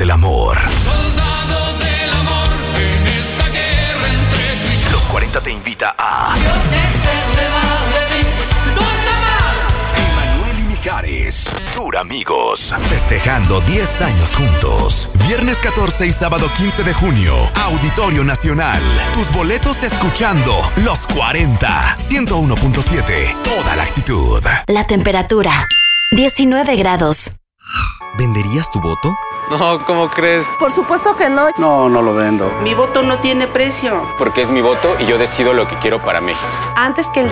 del amor. Soldados del amor, en esta guerra entre tú y yo. Los 40 te invita a Yo te espero debajo de mí. ¿Dónde más? Emanuel y Mijares, Tour Amigos, festejando 10 años juntos. Viernes 14 y sábado 15 de junio, Auditorio Nacional. Tus boletos escuchando Los 40, 101.7, toda la actitud. La temperatura, 19 grados. ¿Venderías tu voto? No, ¿cómo crees? Por supuesto que no. No, no lo vendo. Mi voto no tiene precio. Porque es mi voto y yo decido lo que quiero para México. Antes que el